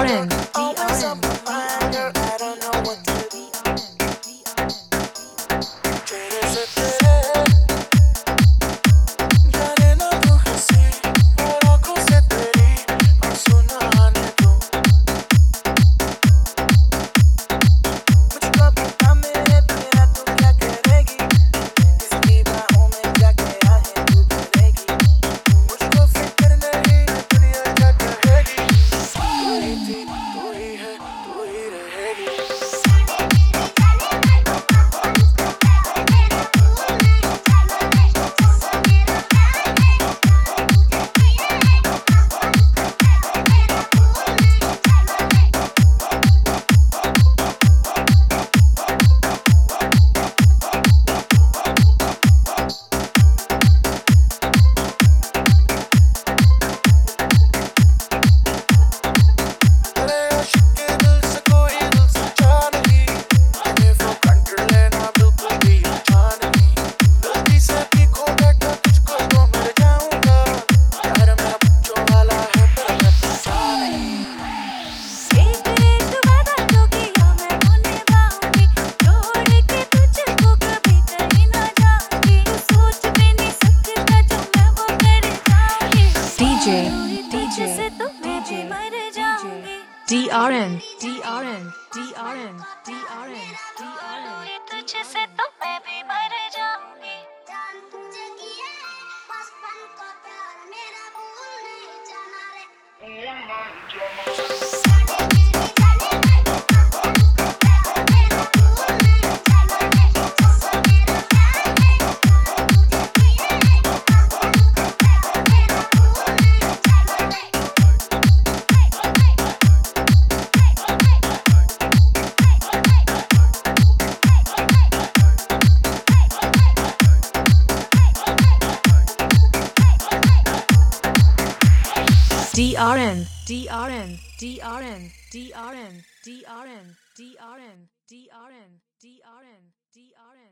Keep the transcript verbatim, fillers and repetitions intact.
DRN, Always on my DRN, mind, girl, I don't know what to do. तेरे से तेरे जाने ना तू हंसी और आँखों से तेरी आंसू ना आने दो। मुझको बता मेरे बिना तू क्या करेगी, किसकी बाहों में जाके आहें तू भरेगी। मुझको फिक्र नहीं है दुनिया क्या कहेगी, तू ही थी तू ही है तू ही रहेगी। अरे आशिक के दिल से कोई दिल सच्चा नहीं, बेवकूफ कंट्रोल लेना बिल्कुल भी अच्छा नहीं। गलती से भी खो बैठा तुझको तो मर जाऊंगा, यार मेरा बच्चों वाला है पर मैं तुझसा नहीं। एक एक वादा जो किया मैं वो निभाऊंगी, छोड़ के तुझको कभी कहीं ना जाऊंगी। तू सोच भी नहीं सकता जो मैं वो कर जाऊंगी। DJ, तुझसे DJ, तो मैं भी मर जाऊंगी। DRN, DRN, DRN, DRN, DRN. तुझसे तो मैं भी मर जाऊंगी। जान तुझे किया है बचपन का प्यार मेरा भूल नहीं जाना रे। DRN, DRN, DRN, DRN, DRN, DRN, DRN, DRN, DRN.